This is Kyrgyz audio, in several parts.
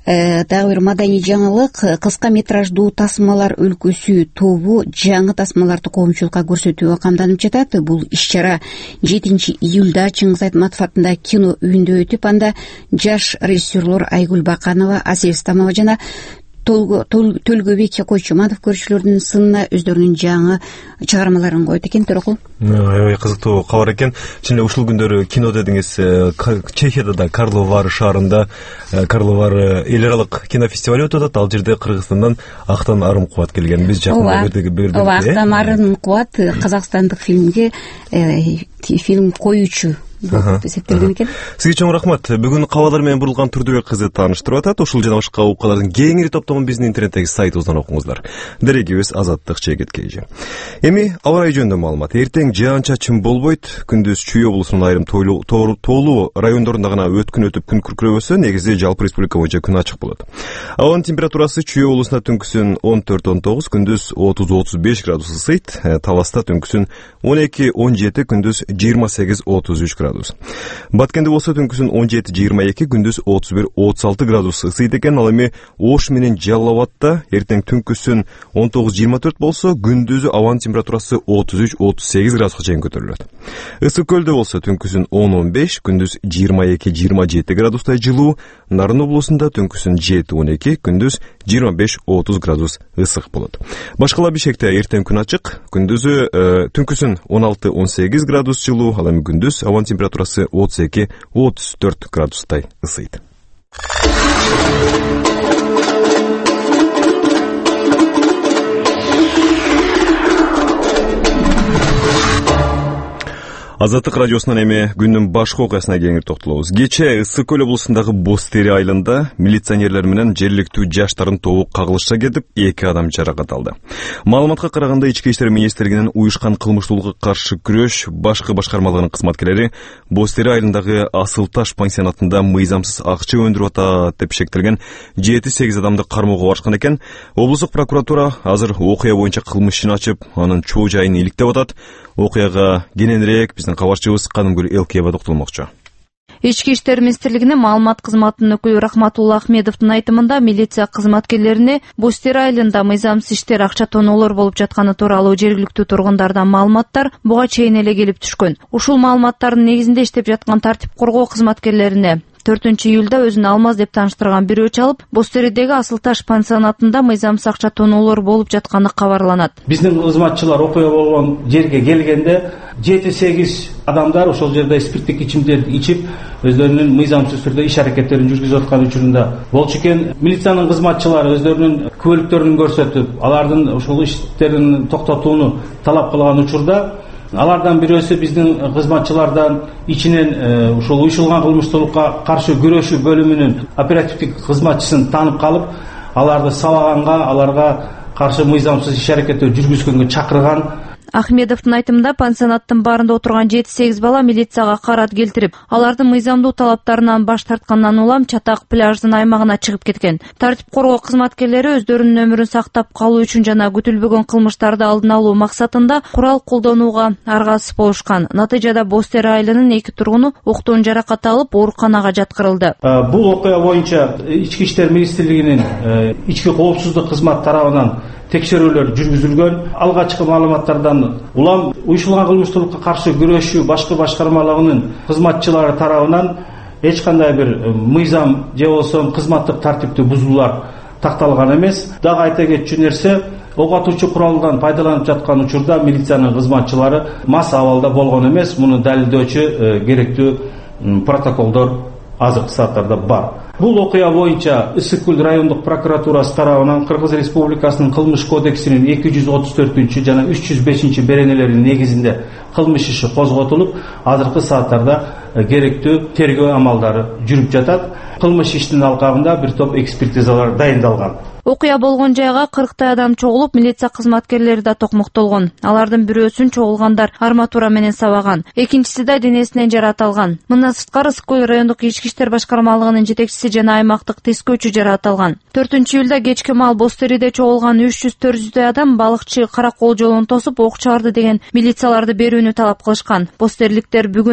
Дагы бир маданий жаңылык, кыска метраждуу тасмалар өлкөсү тобу жаңы тасмаларды коомчулукка көрсөтүүгө камданып жатат. Бул иш-чара 7-июлда Чыңгыз Айтматов атындагы кино үйүндө өтүп, анда жаш режиссерлор Айгүл Баканова, Асел Стамова жана Төлгөбек Койчуматов көрүүчүлөрдүн сынына өздөрүнүн жаңы чыгармаларын коет экен. Төрөкул, аябай кызыктуу кабар экен. Чын эле ушул күндөрү кино дедиңиз, Чехияда да Карловар шаарында Карловар эл аралык кинофестиваль өтүп атат. Ал жерде Кыргызстандан Актан Арым Кубат келген. Биз жакында бердик. Актан Арым Кубат казакстандык фильмге фильм коюучу эсептелген экен. Сизге чоң рахмат. Бүгүн кабарлар менен бурулган түрдүү кызы тааныштырып атат. Ушул жана башка укугалардын кеңири топтомун биздин интернеттеги сайтыбыздан окуңуздар. Дерегибиз Азаттык Чегет KG. Эми аба ырайы жөнүндө маалымат. Эртең жаан-чачын болбойт. Күндүз Чүй облусунун айрым тоолуу райондорунда гана өткүн өтүп күн күркүрөбөсө, негизи жалпы республика боюнча күн ачык болот. Абанын температурасы Чүй облусунда түнкүсүн 14-19, күндүз 30-35 градус ысыйт. Таласта түнкүсүн 12-17, күндүз 28-33 градус. Баткенде болсо түнкүсүн 17-22, күндүз 31-36 градус ысыйт экен. Ал эми Ош менен Жалал Абадта эртең түнкүсүн 19-24 болсо, күндүзү абанын температурасы 33-38 градуска чейин көтөрүлөт. Ысык көлдө болсо түнкүсүн 10-15, күндүз 22-27 градустай жылуу. Нарын облусунда түнкүсүн 7-12, күндүз 25-30 градус ысык болот. Башкала Бишкекте эртең күн ачык, күндүзү түнкүсүн 16-18 градус жылуу, ал эми күндүз абанын температурасы 32-34 градустай ысыйт. Азаттык радиосунан эми күндүн башка окуясына кеңири токтолобуз. Кечээ Ысык көл облусундагы Боз Тери айылында милиционерлер менен жергиликтүү жаштардын тобу кагылышка кетип, 2 адам жаракат алды. Маалыматка караганда, Ички иштер министрлигинин уюшкан кылмыштуулукка каршы күрөш башкы башкармалыгынын кызматкерлери Боз Тери айылындагы Асыл Таш пансионатында мыйзамсыз акча өндүрүп атат деп шектелген 7-8 адамды кармоого барышкан экен. Облустук прокуратура азыр окуя боюнча кылмыш ишин ачып, анын чоо жайын иликтеп атат. Окуяга кененирээк биздин кабарчыбыз Канымгүл Элкиева токтолмокчу. Ички иштер министрлигинин маалымат кызматынын өкүлү Рахматулла Ахмедовдун айтымында, милиция кызматкерлерине Боз Тери айылында мыйзамсыз иштер, акча тоноолор болуп жатканы тууралуу жергиликтүү тургундардан маалыматтар буга чейин эле келип түшкөн. Ушул маалыматтардын негизинде иштеп жаткан тартип коргоо кызматкерлерине 4-июлда өзүн Алмаз деп тааныштырган бирөө чалып, Боз Теридеги Асыл Таш пансионатында мыйзамсыз акча тоноолор болуп жатканы кабарланат. Биздин кызматчылар окуя болгон жерге келгенде 7-8 адамдар ошол жерде спирттик ичимдерди ичип, өздөрүнүн мыйзамсыз түрдө иш аракеттерин жүргүзүп аткан учурунда болчу экен. Милициянын кызматчылары өздөрүнүн күбөлүктөрүн көрсөтүп, алардын ушул иштерин токтотууну талап кылган учурда, алардан бирөөсү биздин кызматчылардан ичинен ушул уюшулган кылмыштуулукка каршы күрөшүү бөлүмүнүн оперативдик кызматчысын таанып калып, аларды сабаганга, аларга каршы мыйзамсыз иш аракеттер жүргүзгөнгө чакырган. Ахмедовдун айтымында, пансионаттын баарында отурган 7-8 бала милицияга карат келтирип, алардын мыйзамдуу талаптарынан баш тарткандан улам Чатак пляждын аймагына чыгып кеткен. Тартип коргоо кызматкерлери өздөрүнүн өмүрүн сактап калуу үчүн жана күтүлбөгөн кылмыштарды алдын алуу максатында курал колдонууга аргасыз болушкан. Натыйжада Боз Тери айылынын 2 тургуну октон жаракат алып, ооруканага жаткырылды. Бул окуя боюнча Ички иштер министрлигинин ички коопсуздук кызмат тарабынан текшерүүлөр жүргүзүлгөн. Алгачкы маалыматтардан улам уюшулган кылмыштуулукка каршы күрөшүү башкы башкармалыгынын кызматчылары тарабынан эч кандай бир мыйзам же болбосо кызматтык тартипти бузуулар такталган эмес. Дагы айта кетчү нерсе, ок атуучу куралдан пайдаланып жаткан учурда милициянын кызматчылары мас абалда болгон эмес. Муну далилдөөчү керектүү протоколдор азыркы сааттарда бар. Бул окуя боюнча Ысык көл райондук прокуратурасы тарабынан Кыргыз Республикасынын кылмыш кодексинин 234 жана 305 беренелеринин негизинде кылмыш иши козготулуп, азыркы сааттарда керектүү тергөө амалдары жүрүп жатат. Кылмыш иштин алкагында бир топ экспертизалар дайындалган. Окуя болгон жайга 40 адам чогулуп, милиция кызматкерлери да токмоктолгон. Алардын бирөөсүн чогулгандар арматура менен сабаган, экинчиси да денесинен жаракат алган. Мындан сырткары Ысык көл райондук ички иштер башкармалыгынын жетекчиси жана аймактык тескөөчү жаракат алган. 4-июлда кечки маал Боз Териде чогулган 300-400 адам балыкчы каракол жолун тосуп ок чыгарды деген милицияларды берүүнү талап кылышкан. Боз Териликтер бүгүн да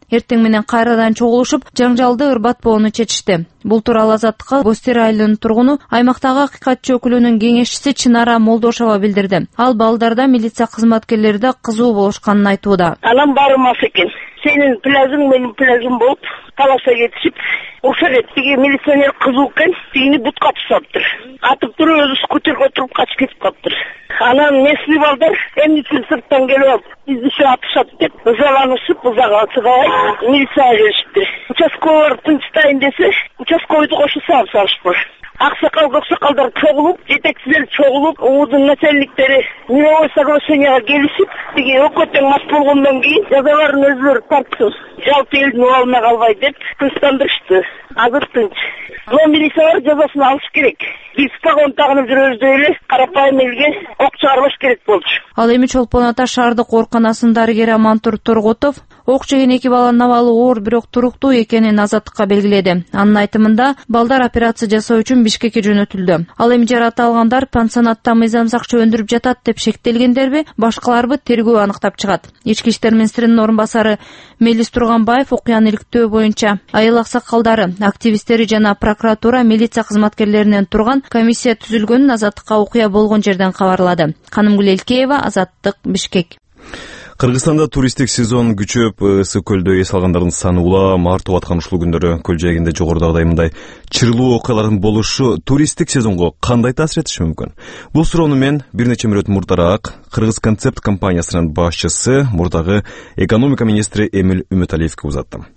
Эртең менен кайрадан чогулушуп, жаңжалды ырбатпоону чечишти. Бул тууралуу Азаттыкка Бостер айылынын тургуну, аймактагы акыйкатчы өкүлүнүн кеңешчиси Чынара Молдошова билдирди. Ал балдарда милиция кызматкерлери да кызуу болушканын айтууда. Анам барымас экен. Сенин пляжың менин пляжым болуп талаша кетишип, ошол тиги милиционер кызуу экен, тигини бутка тусаптыр. Атып туруп өзү скутерге отуруп качып кетип калыптыр. Анан местный балдар эмне үчүн сырттан келип алып бизди ушо атышат деп ызаланышып, ызага чыгабай милицияга келишиптир. Участковый тынчтайын десе, участковыйду кошо салышпыр. Аксакал, көксакалдар чогулуп, жетекчилер чогулуп, УУдун начальниктери мировой соглашенияга келишип, тиги өкмөттөн мас болгондон кийин жазаларын өзүлөрү тартсын. Жалпы элдин абалына калбай деп тынчтандырышты. Азыр тынч. Но милициялар жазасын алыш керек. Биз погон тагынып жүрөбүздөй эле карапайым элге ок чыгарбаш керек болчу. Ал эми Чолпон Ата шаардык ооруканасынын дарыгери Амантур Торготов ок жеген эки баланын абалы оор, бирок туруктуу экенин Азаттыкка белгиледи. Анын айтымында балдар операция жасоо үчүн Бишкекке жөнөтүлдү. Ал эми жаракат алгандар пансионатта мыйзам сакчы өндүрүп жатат деп шектелгендерби, башкаларбы тергөө аныктап чыгат. Ички иштер министринин орун басары Мелис Турганбаев окуяны иликтөө боюнча айыл аксакалдары, активисттери жана прокуратура, милиция кызматкерлеринен турган комиссия түзүлгөнүн Азаттыкка окуя болгон жерден кабарлады. Канымгүл Элкеева, Азаттык, Бишкек. Кыргызстанда туристтик сезон күчөп, ысык көлдө эс алгандардын саны улам артып аткан ушул күндөрү көл жээгинде жогорудагыдай мындай чырлуу окуялардын болушу туристтик сезонго кандай таасир этиши мүмкүн? Бул суроону мен бир нече мүнөт мурдараак Кыргыз концепт компаниясынын башчысы, мурдагы экономика министри Эмил Үмүталиевге узаттым.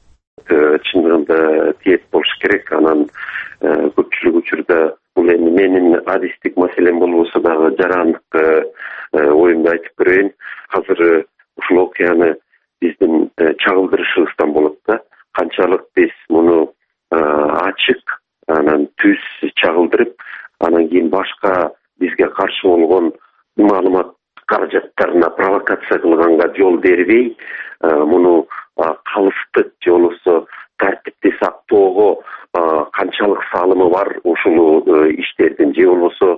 Чындыгында тиет болуш керек. Анан көпчүлүк учурда бул эми менин адистик маселем болбосо дагы жарандык оюмду айтып көрөйүн. Азыр ушул окуяны биздин чагылдырышыбыздан болот да. Канчалык биз муну ачык, анан түз чагылдырып, анан кийин башка бизге каршы болгон маалымат каражаттарына провокация кылганга жол бербей, муну калыстык же болбосо тартипти сактоого канчалык салымы бар ушул иштердин, же болбосо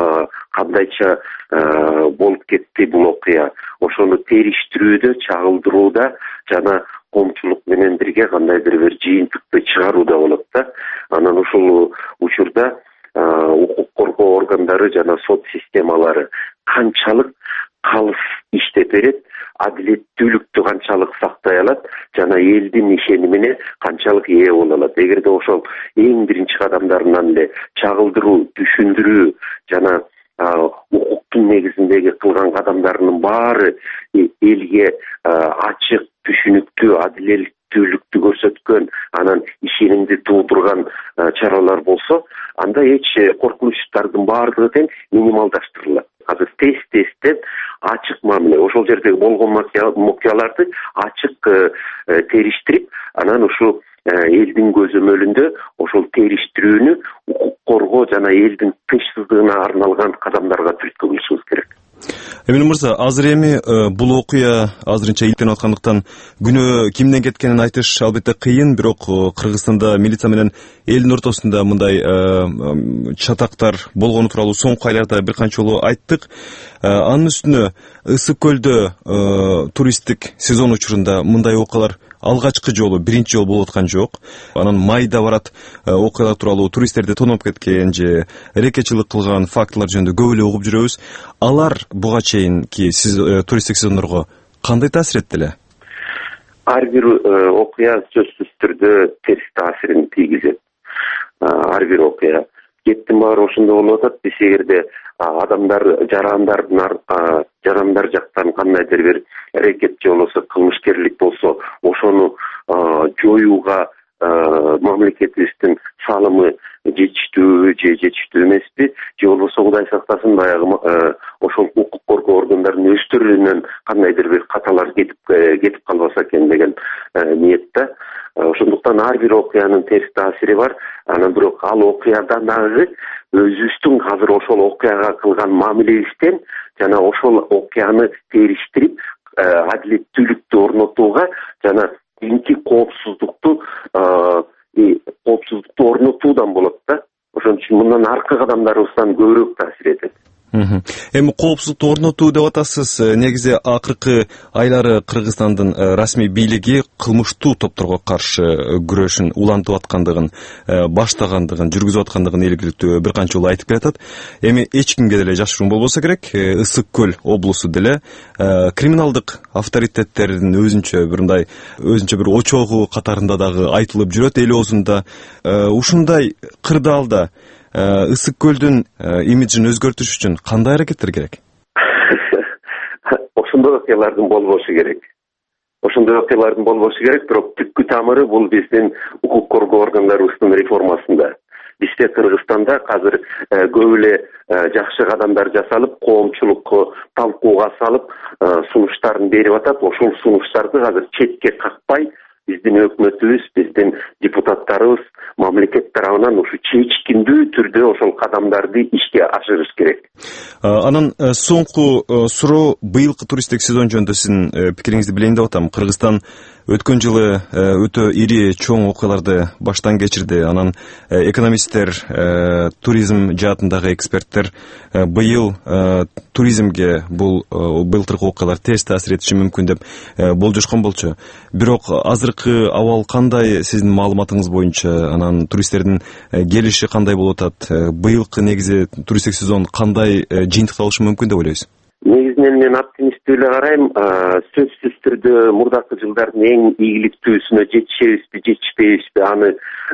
кандайча болуп кетти бул окуя, ошону териштирүүдө, чагылдырууда жана коомчулук менен бирге кандайдыр бир жыйынтыкты чыгарууда болот да. Анан ушул учурда укук коргоо органдары жана сот системалары канчалык калыс иштеп берет, адилеттүүлүктү канчалык сактай алат жана элдин ишенимине канчалык ээ боло алат. Эгерде ошол эң биринчи кадамдарынан эле чагылдыруу, түшүндүрүү жана укуктун негизиндеги кылган кадамдарынын баары элге ачык, түшүнүктүү, адилеттүүлүктү көрсөткөн, анан ишенимди туудурган чаралар болсо, анда эч коркунучтардын баардыгы тең минималдаштырылат. Азыр тесттен ачык мамиле, ошол жердеги болгон окуяларды ачык териштирип, анан ушул элдин көзөмөлүндө ошол териштирүүнү укук коргоо жана элдин тынчсыздыгына арналган кадамдарга түрткү кылышыбыз керек. Эмил мырза, азыр эми бул окуя азырынча иликтенип аткандыктан күнөө кимден кеткенин айтыш албетте кыйын, бирок Кыргызстанда милиция менен элдин ортосунда мындай чатактар болгону тууралуу соңку айларда бир канча жолу айттык. Анын үстүнө ысык көлдө туристтик сезон учурунда мындай окуялар алгачкы жолу, биринчи жолу болуп аткан жок. Анан майда барат окуялар тууралуу туристтерди тоноп кеткен же рекетчилик кылган фактылар жөнүндө көп эле угуп жүрөбүз. Алар буга чейинки туристтик сезондорго кандай таасир этти эле? Ар бир окуя сөзсүз түрдө терс таасирин тийгизет. Ар бир окуя кеттин баары ошондой болуп атат. Биз эгерде адамдар жарандар жактан кандайдыр бир аракет же болбосо кылмышкерлик болсо, ошону жоюуга мамлекетибиздин салымы жетиштүүбү же жетиштүү эмеспи, же болбосо Кудай сактасын баягы ошол укук коргоо органдарынын өздөрүнөн кандайдыр бир каталар кетип калбаса экен деген ниетте. Ошондуктан ар бир окуянын терс таасири бар. Анан бирок ал окуядан дагы өзүбүздүн азыр ошол окуяга кылган мамилебизден жана ошол окуяны териштирип адилеттүүлүктү орнотууга жана кийинки коопсуздукту орнотуудан болот да. Ошон үчүн мындан аркы кадамдарыбыздан көбүрөөк таасир этет. Эми коопсуздукту орнотуу деп атасыз. Негизи акыркы айлары Кыргызстандын расмий бийлиги кылмыштуу топторго каршы күрөшүн улантып аткандыгын, баштагандыгын, жүргүзүп аткандыгын илгиликтүү бир канча жолу айтып келатат. Эми эч кимге деле жашыруун болбосо керек, Ысык көл облусу деле криминалдык авторитеттердин өзүнчө бир очогу катарында дагы айтылып жүрөт эл оозунда. Ушундай кырдаалда Ысык көлдүн имиджин өзгөртүш үчүн кандай аракеттер керек? Ошондой окуялардын болбошу керек. Бирок түпкү тамыры бул биздин укук коргоо органдарыбыздын реформасында. Бизде Кыргызстанда азыр көп эле жакшы кадамдар жасалып, коомчулукку талкууга салып, сунуштарын берип атат. Ошол сунуштарды азыр четке какпай, биздин өкмөтүбүз, биздин депутаттарыбыз мамлекет тарабынан ушу чечкиндүү түрдө ошол кадамдарды ишке ашырыш керек. Анан соңку суроо, быйылкы туристтик сезон жөнүндө сиздин пикириңизди билейин деп атам. Кыргызстан өткөн жылы өтө ири чоң окуяларды баштан кечирди. Анан экономисттер, туризм жаатындагы эксперттер быйыл туризмге бул былтыркы окуялар терс таасир этиши мүмкүн деп болжошкон болчу. Бирок азыркы абал кандай сиздин маалыматыңыз боюнча? Анан туристтердин келиши кандай болуп атат? Быйылкы негизи туристтик сезон кандай жыйынтыкталышы мүмкүн деп ойлойсуз? Негизинен мен оптимисттүү эле карайм. Сөзсүз түрдө мурдакы жылдардын эң ийгиликтүүсүнө жетишпейбизби, аны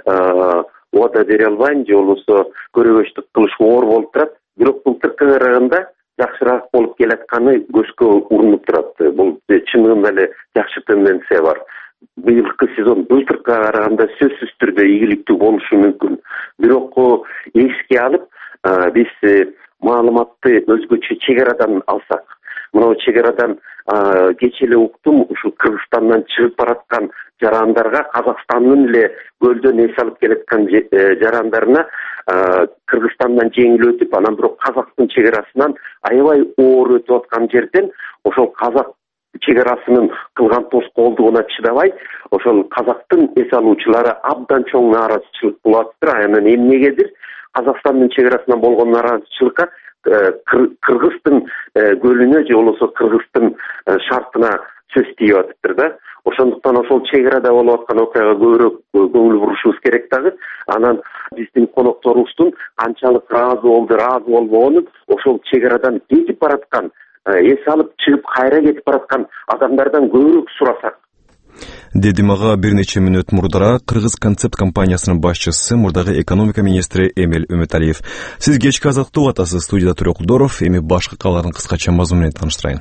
убада бере албайм, же болбосо көрөгөчтүк кылыш оор болуп турат. Бирок былтыркыга караганда жакшыраак болуп келатканы көзгө урунуп турат. Бул чынында эле жакшы тенденция бар. Быйылкы сезон былтыркыга караганда сөзсүз түрдө ийгиликтүү болушу мүмкүн. Бирок эске алып, биз маалыматты өзгөчө чек арадан алсак, мына чек арадан кечээ эле уктум, ушу Кыргызстандан чыгып бараткан жарандарга, Казакстандын эле көлдөн эс алып келаткан жарандарына Кыргызстандан жеңил өтүп, анан бирок Казактын чек арасынан аябай оор өтүп аткан жерден ошол Казак чек арасынын кылган тоскоолдугуна чыдабай, ошол Казактын эс алуучулары абдан чоң нааразычылык болуп атыптыр. Анан эмнегедир Казакстандын чек арасынан болгон нааразычылыкка Кыргыздын көлүнө же болбосо Кыргыздын шартына сөз тийип атыптыр да. Ошондуктан ошол чек арада болуп аткан окуяга көбүрөөк көңүл бурушубуз керек дагы. Анан биздин конокторубуздун канчалык ыраазы болбогонун ошол чек арадан кетип бараткан, эс алып чыгып кайра кетип бараткан адамдардан көбүрөөк сурасак. Деди мага бир нече мүнөт мурдара Кыргыз концепт компаниясынын башчысы, мурдагы экономика министри Эмиль Үмүталиев. Сиз кечки азаттыкты угуп атасыз. Студияда Төрөк Кулдоров. Эми башкы кабарлардын кыскача мазмуну менен тааныштырайын.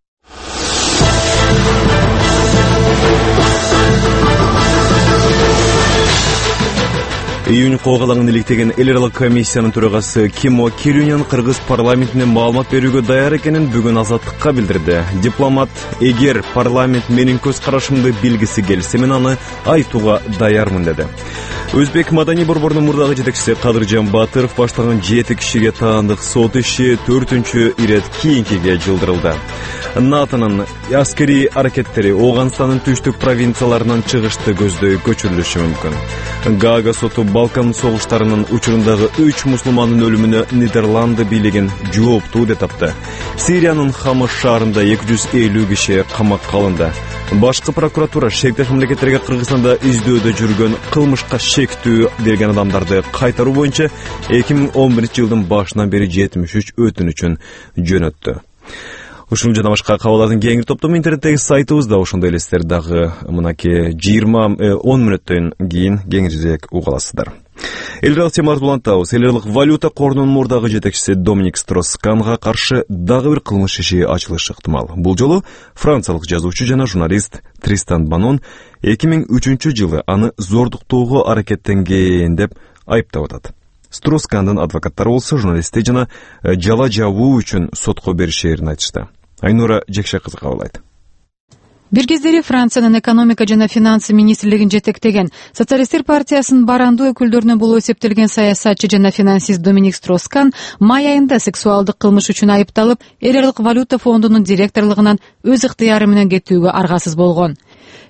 Июнь коогалаңын иликтеген эл аралык комиссиянын төрагасы Кимо Кирюнян Кыргыз парламентине маалымат берүүгө даяр экенин бүгүн Азаттыкка билдирди. Дипломат, эгер парламент менин көз карашымды билгиси келсе, мен аны айтууга даярмын деди. Өзбек маданий борборунун мурдагы жетекчиси Кадыржан Батыров баштаган 7 кишиге таандык сот иши 4-чү ирет кийинкиге жылдырылды. НАТОнун аскерий аракеттери Ооганстандын түштүк провинцияларынан чыгышты көздөй көчүрүлүшү мүмкүн. Гаага соту Балкан согуштарынын учурундагы 3 мусулмандын өлүмүнө Нидерланды бийлигин жооптуу деп тапты. Сириянын Хамас шаарында 250 киши камакка алынды. Башкы прокуратура шектеш мамлекеттерге Кыргызстанда издөөдө жүргөн кылмышка шектүү делген адамдарды кайтаруу боюнча 2011-жылдын башынан бери 73 өтүнүчүн жөнөттү. Ушул жана башка кабарлардын кеңири топтому интернеттеги сайтыбызда, ошондой эле сиздер дагы мынакей 10 мүнөттөн кийин кеңирээк уга аласыздар. Эл аралык темаларды улантабыз. Эл аралык валюта корунун мурдагы жетекчиси Доминик Стросканга каршы дагы бир кылмыш иши ачылышы ыктымал. Бул жолу франциялык жазуучу жана журналист Тристан Банон 2003-жылы аны зордуктоого аракеттенген деп айыптап атат. Строскандын адвокаттары болсо журналистти жана жала жабуу үчүн сотко беришерин айтышты. Айнура Жекше кызы кабарлайт. Бир кездери Франциянын экономика жана финансы министрлигин жетектеген Социалисттер партиясынын барандуу өкүлдөрүнө болуп эсептелген саясатчы жана финансист Доминик Строскан май айында сексуалдык кылмыш үчүн айыпталып, эл аралык валюта фондунун директорлугунан өз ыктыяры менен кетүүгө аргасыз болгон.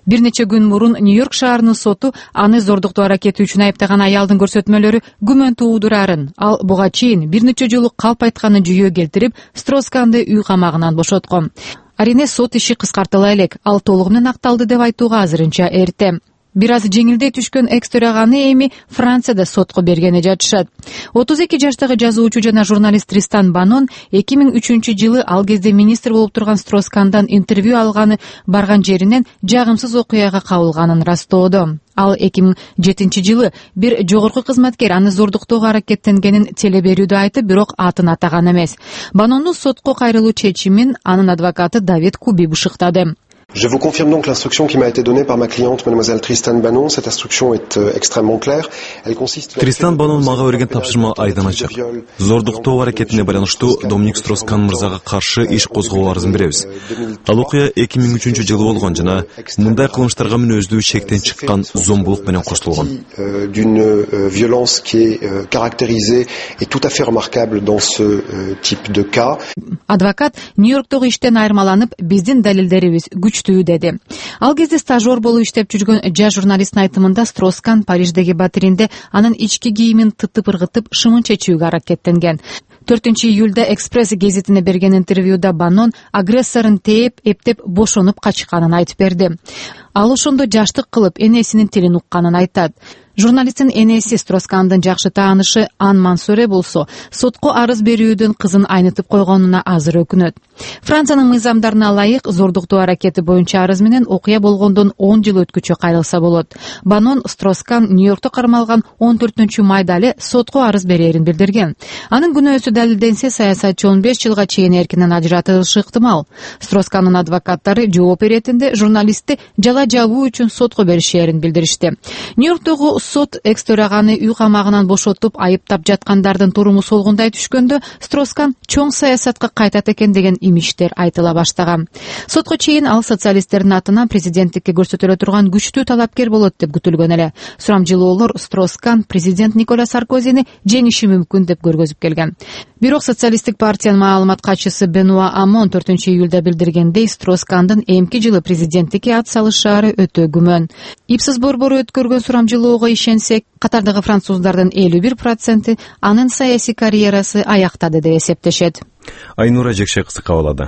Бир нече күн мурун Нью-Йорк шаарынын соту аны зордуктоо аракети үчүн айыптаган аялдын көрсөтмөлөрү күмөн туудурарын, ал буга чейин бир нече жолу калп айтканын жүйө келтирип, Стросканды үй камагынан бошоткон. Арине сот иши кыскартыла элек, ал толугу менен акталды деп айтууга азырынча эрте. Бир аз жеңилдей түшкөн экс-төраганы эми Францияда сотко бергени жатышат. 32 жаштагы жазуучу жана журналист Тристан Банон 2003-жылы ал кезде министр болуп турган Строскандан интервью алганы барган жеринен жагымсыз окуяга кабылганын растоодо. Ал 2007-жылы бир жогорку кызматкер аны зордуктоого аракеттенгенин телеберүүдө айтып, бирок атын атаган эмес. Банондун сотко кайрылуу чечимин анын адвокаты Давид Куби бышыктады. Je vous confirme donc l'instruction qui m'a été donnée par ma cliente, mademoiselle Tristan Bannon. Cette instruction est extrêmement claire. Elle consiste... Тристан Банон мага берген тапшырма айдан ачык. Зордуктоо аракетине байланыштуу Доминик Строскан мырзага каршы иш козгоо арызын беребиз. Ал окуя 2003-жылы болгон жана мындай кылмыштарга мүнөздүү чектен чыккан зомбулук менен коштулган. D'une violence qui est caractérisée et tout à fait remarquable dans ce type de cas. Адвокат Нью-Йорктогу иштен айырмаланып, биздин далилдерибиз күчтүү деди. Ал кезде стажер болуп иштеп жүргөн жаш журналисттин айтымында Строскан Париждеги батиринде анын ички кийимин тытып ыргытып шымын чечүүгө аракеттенген. 4-июлда Экспресс гезитине берген интервьюда Банон агрессорун тээп, эптеп бошонуп качканын айтып берди. Ал ошондо жаштык кылып энесинин тилин укканын айтат. Журналисттин энеси Строскандын жакшы таанышы Ан Мансоре болсо, сотко арыз берүүдөн кызын айнытып койгонуна азыр өкүнөт. Франциянын мыйзамдарына ылайык зордуктоо аракети боюнча арыз менен окуя болгондон 10 жыл өткүчө кайрылса болот. Банон Строскан Нью-Йоркто кармалган 14-майда эле сотко арыз берерин билдирген. Анын күнөөсү далилденсе, саясатчы 15 жылга чейин эркинен ажыратылышы ыктымал. Строскандын адвокаттары жооп иретинде журналистти жала жабуу үчүн сотко беришерин билдиришти. Нью-Йорктогу сот экс-төраганы үй камагынан бошотуп айыптап жаткандардын туруму солгундай түшкөндө Строскан чоң саясатка кайтат экен деген имиштер айтыла баштаган. Сотко чейин ал социалисттердин атынан президенттикке көрсөтөлө турган күчтүү талапкер болот деп күтүлгөн эле. Сурамжылоолор Строскан президент Николя Саркозини жеңиши мүмкүн деп көргөзүп келген. Бирок социалисттик партиянын маалымат катчысы Бенуа Амон 4-июлда билдиргендей, Строскандын эмки жылы президенттикке ат салышаары өтө күмөн. Ипсыз борбору өткөргөн сурамжылоого ишенсек, катардагы француздардын 51% анын саясий карьерасы аяктады деп эсептешет. Айнура Жекше кызы кабылады.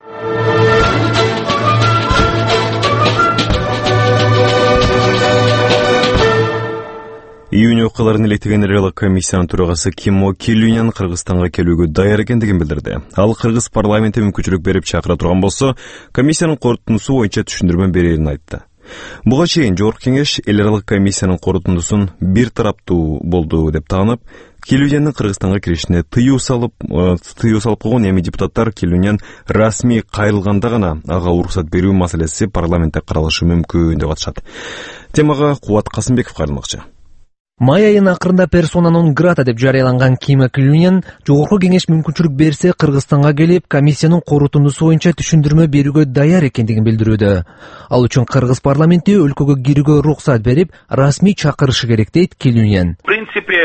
Июнь окуяларын илектеген Релок комиссиянын төрагасы Кимо Килюнян Кыргызстанга келүүгө даяр экендигин билдирди. Ал Кыргыз парламенти мүмкүнчүлүк берип чакыра турган болсо, комиссиянын корутундусу боюнча түшүндүрмө берерин айтты. Буга чейин Жогорку кеңеш эл аралык комиссиянын корутундусун бир тараптуу болду деп таанып, Килюняндын Кыргызстанга киришине тыюу салып койгон. Эми депутаттар Килюнян расмий кайрылганда гана ага уруксат берүү маселеси парламентте каралышы мүмкүн деп атышат. Темага Кубат Касымбеков кайрылмакчы. Май айынын акырында персона нон грата деп жарыяланган Кимо Килюнян Жогорку кеңеш мүмкүнчүлүк берсе Кыргызстанга келип, комиссиянын корутундусу боюнча түшүндүрмө берүүгө даяр экендигин билдирүүдө. Ал үчүн Кыргыз парламенти өлкөгө кирүүгө уруксат берип, расмий чакырышы керек дейт Килюнян. В принципе,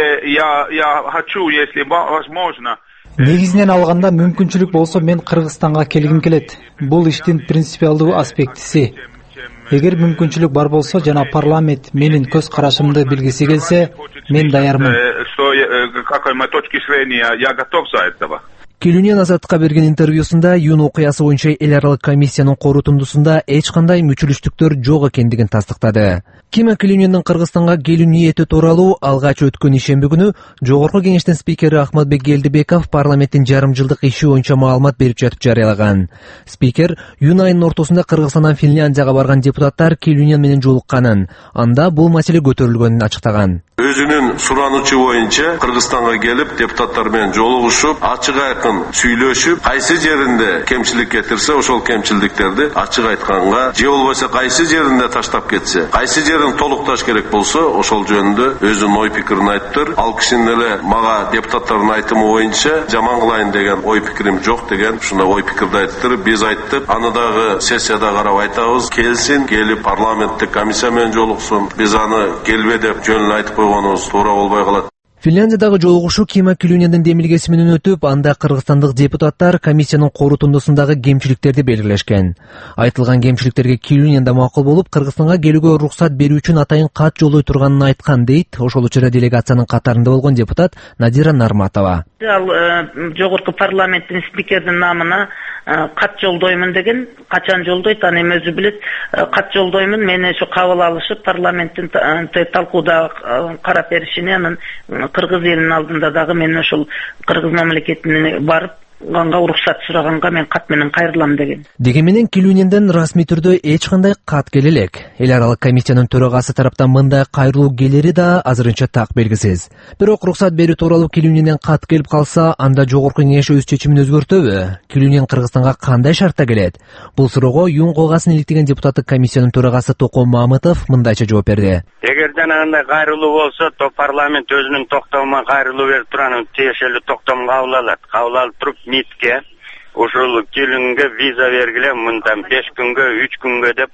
я хочу, если возможно. Негизинен алганда мүмкүнчүлүк болсо мен Кыргызстанга келгим келет. Бул иштин принципиалдуу аспектиси. Эгер мүмкүнчүлүк бар болсо жана парламент менин көз карашымды билгиси келсе, мен даярмын. Какой моей точки зрения, я готов за этого. Килюнян Азаттыкка берген интервьюсунда июнь окуясы боюнча эл аралык комиссиянын корутундусунда эч кандай мүчүлүштүктөр жок экендигин тастыктады. Кимо Килюняндын Кыргызстанга келүү ниети тууралуу алгач өткөн ишемби күнү Жогорку кеңештин спикери Ахматбек Келдибеков парламенттин жарым жылдык иши боюнча маалымат берип жатып жарыялаган. Спикер июнь айынын ортосунда Кыргызстандан Финляндияга барган депутаттар Килюнян менен жолукканын, анда бул маселе көтөрүлгөнүн ачыктаган. Өзүнүн суранычы боюнча Кыргызстанга келип, депутаттар менен жолугушуп, ачык айкын сүйлөшүп, кайсы жеринде кемчилик кетирсе, ошол кемчиликтерди ачык айтканга, же болбосо кайсы жеринде таштап кетсе, кайсы жерин толукташ керек болсо, ошол жөнүндө өзүнүн ой пикирин айттыр. Ал кишинин эле мага депутаттардын айтымы боюнча жаман кылайын деген ой пикирим жок деген ушундай ой пикирди айттыр. Биз айттык, аны дагы сессияда карап айтабыз, келсин, келип парламенттик комиссия менен жолуксун. Биз аны келбе деп жөнүн айтып койгонубуз туура болбой калат. Финляндиядагы жолугушуу Кима Килюнендин демилгеси менен өтүп, анда кыргызстандык депутаттар комиссиянын корутундусундагы кемчиликтерди белгилешкен. Айтылган кемчиликтерге Килюнен да макул болуп, Кыргызстанга келүүгө уруксат берүү үчүн атайын кат жолдой турганын айткан дейт ошол учурда делегациянын катарында болгон депутат Надира Нарматова. Ал жогорку парламенттин спикердин намына кат жолдоймун деген, качан жолдойт аны эми өзү билет. Кат жолдоймун, мени ошо кабыл алышып, парламенттин талкууда карап беришини, анан Кыргыз элинин алдында дагы мен ошол Кыргыз мамлекетине барып уруксат сураганга мен кат менен кайрылам деген. Деги менен Килюненден расмий түрдө эч кандай кат келе элек. Эл аралык комиссиянын төрагасы тараптан мындай кайрылуу келери да азырынча так белгисиз. Бирок уруксат берүү тууралуу Килюненден кат келип калса, анда жогорку кеңеш өз чечимин өзгөртөбү? Килюнен Кыргызстанга кандай шартта келет? Бул суроого Юн Когасын иликтеген депутаттык комиссиянын төрагасы Током Мамытов мындайча жооп берди. Эгер жанагындай кайрылуу болсо, то парламент өзүнүн токтомуна кайрылуу берип турган тиешелүү токтом кабыл алат. Кабыл алып туруп МИДке ушул Килюненге виза бергиле, мындан 5 күнгө, 3 күнгө деп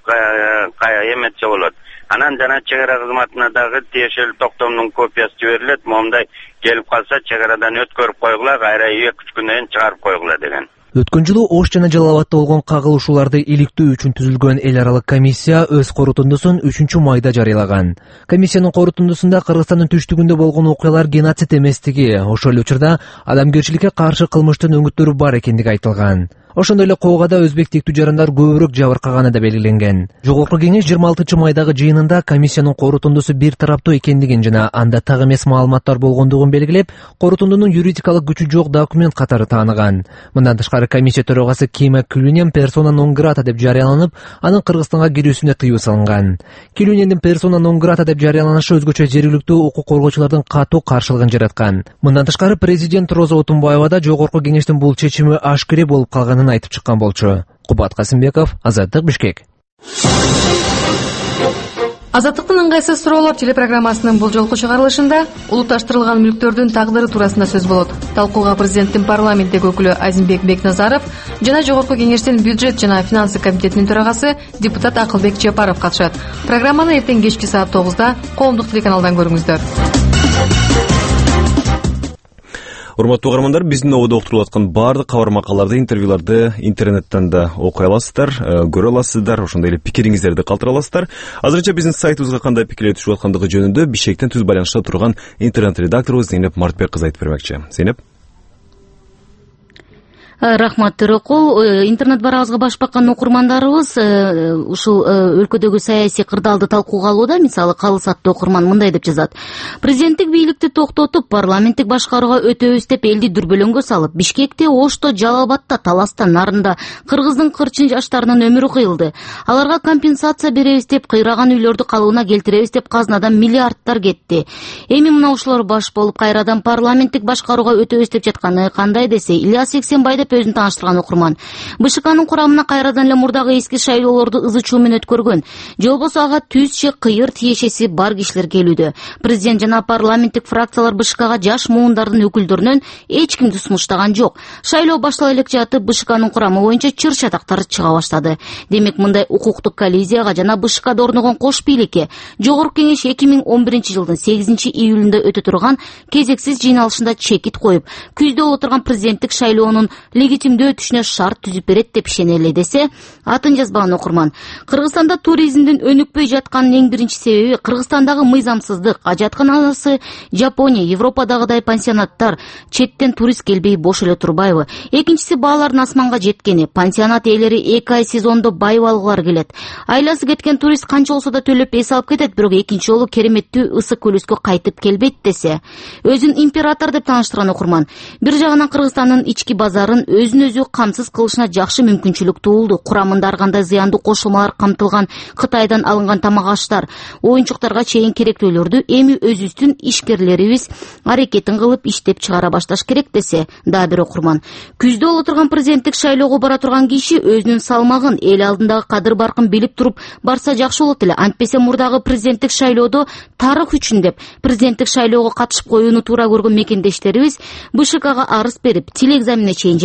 эметсе болот. Анан жана чек ара кызматына дагы тиешелүү токтомдун копиясы жиберилет. Момундай келип калса, чек арадан өткөрүп койгула, кайра 2-3 күндөн чыгарып койгула деген. Өткөн жылы Ош жана Жалал Абадта болгон кагылышууларды иликтөө үчүн түзүлгөн эл аралык комиссия өз корутундусун 3 майда жарыялаган. Комиссиянын корутундусунда Кыргызстандын түштүгүндө болгон окуялар геноцид эместиги, ошол учурда адамгерчиликке каршы кылмыштын өңүттөрү бар экендиги айтылган. Ошондой эле Коогада өзбек тектүү жарандар көбүрөөк жабыркаганы да белгиленген. Жогорку кеңеш 26 майдагы жыйынында комиссиянын корутундусу бир тараптуу экендигин жана анда так эмес маалыматтар болгондугун белгилеп, корутундунун юридикалык күчү жок документ катары тааныган. Мындан тышкары комиссия төрагасы Кима Килюнен персона нон грата деп жарыяланып, анын Кыргызстанга кирүүсүнө тыюу салынган. Килюнендин персона нон грата деп жарыяланышы өзгөчө жергиликтүү укук коргоочулардын катуу каршылыгын жараткан. Мындан тышкары президент Роза Отунбаева да жогорку кеңештин бул чечими ашкере болуп калганын айтып чыккан болчу. Кубат Касымбеков, Азаттык, Бишкек. Азаттыктын ыңгайсыз суроолор телепрограммасынын бул жолку чыгарылышында улутташтырылган мүлктөрдүн тагдыры туурасында сөз болот. Талкууга президенттин парламенттеги өкүлү Азимбек Бекназаров жана жогорку кеңештин бюджет жана финансы комитетинин төрагасы депутат Акылбек Чапаров катышат. Программаны эртең кечки саат 9-да коомдук телеканалдан көрүңүздөр. Урматтуу угармандар, биздин ободо уктурулуп аткан баардык кабар макалаларды, интервьюларды интернеттен да окуй аласыздар, көрө аласыздар, ошондой эле пикириңиздерди калтыра аласыздар. Азырынча биздин сайтыбызга кандай пикирлер түшүп аткандыгы жөнүндө Бишкектен түз байланышта турган интернет редакторубуз Зейнеп Мартбек кызы айтып бермекчи. Зейнеп. Рахмат Төрөкул. Интернет барабызга баш баккан окурмандарыбыз ушул өлкөдөгү саясий кырдаалды талкууга алууда. Мисалы, Калыс аттуу окурман мындай деп жазат: Президенттик бийликти токтотуп, парламенттик башкарууга өтөбүз деп элди дүрбөлөңгө салып, Бишкекте, Ошто, Жалал Абадта, Таласта, Нарында кыргыздын кырчын жаштарынын өмүрү кыйылды. Аларга компенсация беребиз деп, кыйраган үйлөрдү калыбына келтиребиз деп казнадан миллиардтар кетти. Эми мына ушулар баш болуп кайрадан парламенттик башкарууга өтөбүз деп жатканы кандай десе, Ильяс Сексенбай деп өзүн тааныштырган окурман. БШКнын курамына кайрадан эле мурдагы эски шайлоолорду ызы-чуу менен өткөргөн. Же болбосо ага түзче кыйыр тиешеси бар кишилер келүүдө. Президент жана парламенттик фракциялар БШКга жаш муундардын өкүлдөрүнөн эч кимди сунуштаган жок. Шайлоо баштала элек жатып, БШКнын курамы боюнча чыр чатактар чыга баштады. Демек, мындай укуктук коллизияга жана БШКда орногон кош бийликке жогорку кеңеш 2011 жылдын 8 июлунда өтө турган кезексиз жыйналышында чекит коюп, күздө боло турган президенттик шайлоонун легитимдүү өтүшүнө шарт түзүп берет деп ишенели десе, атын жазбаган окурман. Кыргызстанда туризмдин өнүкпөй жатканын эң биринчи себеби Кыргызстандагы мыйзамсыздык, ажатканасы Жапония, Европадагыдай пансионаттар, четтен турист келбей бош эле турбайбы. Экинчиси баалардын асманга жеткени, пансионат ээлери 2 ай сезондо байып алгылары келет. Айласы кеткен турист канча болсо да төлөп эс алып кетет, бирок экинчи жолу кереметтүү ысык көлүскө кайтып келбейт десе. Өзүн император деп тааныштырган окурман. Бир жагынан Кыргызстандын ички базарын өзүн өзү камсыз кылышына жакшы мүмкүнчүлүк туулду. Курамында ар кандай зыяндуу кошулмалар камтылган, Кытайдан алынган тамак аштар, оюнчуктарга чейин керектүүлөрдү эми өзүбүздүн ишкерлерибиз аракетин кылып иштеп чыгара башташ керек десе, дагы бир окурман. Күздө боло турган президенттик шайлоого бара турган киши өзүнүн салмагын, эл алдындагы кадыр баркын билип туруп барса жакшы болот эле. Антпесе мурдагы президенттик шайлоодо тарых үчүн деп президенттик шайлоого катышып коюуну туура көргөн мекендештерибиз БШКга арыз берип, тил экзаменине чейин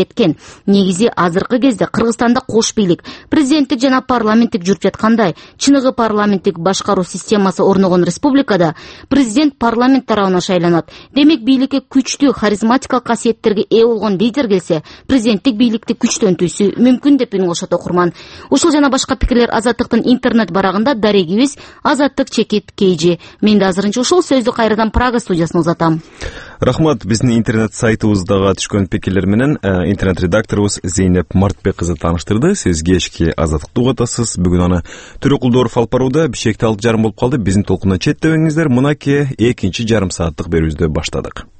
айткен. Негизи азыркы кезде Кыргызстанда кош бийлик, президенттик жана парламенттик жүрүп жаткандай, чыныгы парламенттик башкаруу системасы орногон республикада президент парламент тарабынан шайланат. Демек бийликке күчтүү харизматикалык касиеттерге ээ болгон лидер келсе, президенттик бийликти күчтөнтүүсү мүмкүн деп үн кошот окурман. Ушул жана башка пикирлер Азаттыктын интернет барагында дарегибиз Азаттык чекит KG. Мен да азырынча ушул сөздү кайрадан Прага студиясына узатам. Рахмат, биздин интернет сайтыбыздагы түшкөн пикирлер менен интернет редакторубуз Зейнеп Мартбек кызы тааныштырды. Сиз кечки Азаттыкты угатасыз. Бүгүн аны Төрөкулдоров алып барууда бишекте 6:30 болуп калды. Биздин толкундан четтебеңиздер. Мынакей экинчи жарым сааттык берүүбүздү баштадык.